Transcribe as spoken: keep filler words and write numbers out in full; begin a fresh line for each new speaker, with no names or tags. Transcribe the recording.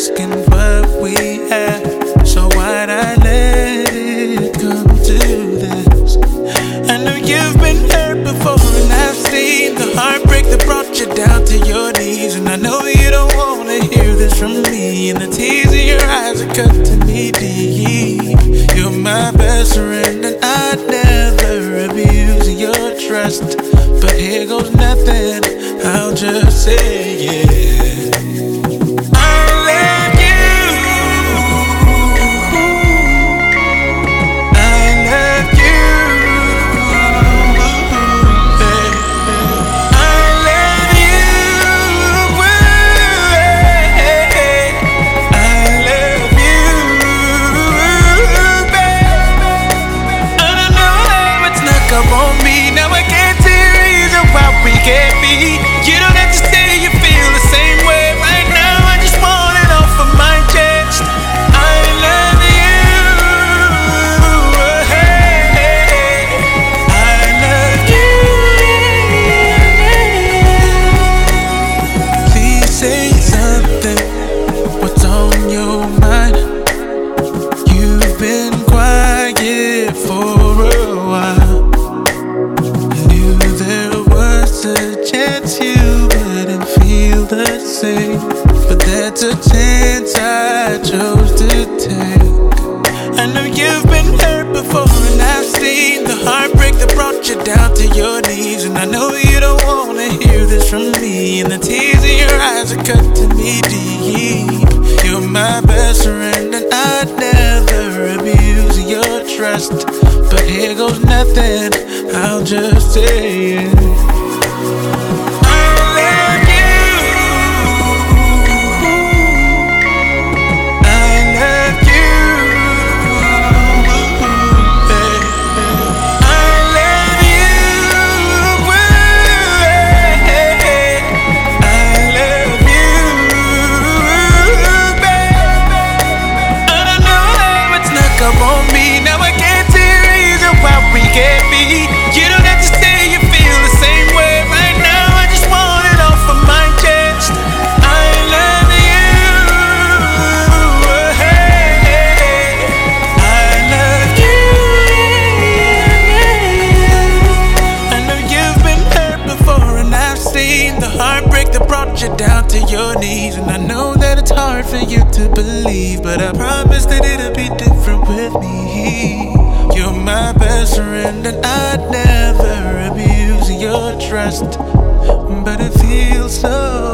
asking what we had. So why'd I let it come to this? I know you've been hurt before, and I've seen the heartbreak that brought you down to your knees. And I know you don't wanna hear this from me, and the tears in your eyes are cut to me deep. You're my best friend, and I'd never abuse your trust. But here goes nothing, I'll just say yeah. Can't be. You don't have to say you feel the same way right now. I just want it off of my chest. I love you. Hey, I love you. Please say something. What's on your mind? You've been quiet for a while. Knew there was a chance you wouldn't feel the same, but that's a chance I chose to take. I know you've been hurt before, and I've seen the heartbreak that brought you down to your knees. And I know you don't wanna hear this from me, and the tears in your eyes are cut to me deep. You're my best friend, and I'd never abuse your trust. But here goes nothing, I'll just say it. The heartbreak that brought you down to your knees. And I know that it's hard for you to believe, but I promise that it'll be different with me. You're my best friend, and I'd never abuse your trust, but it feels so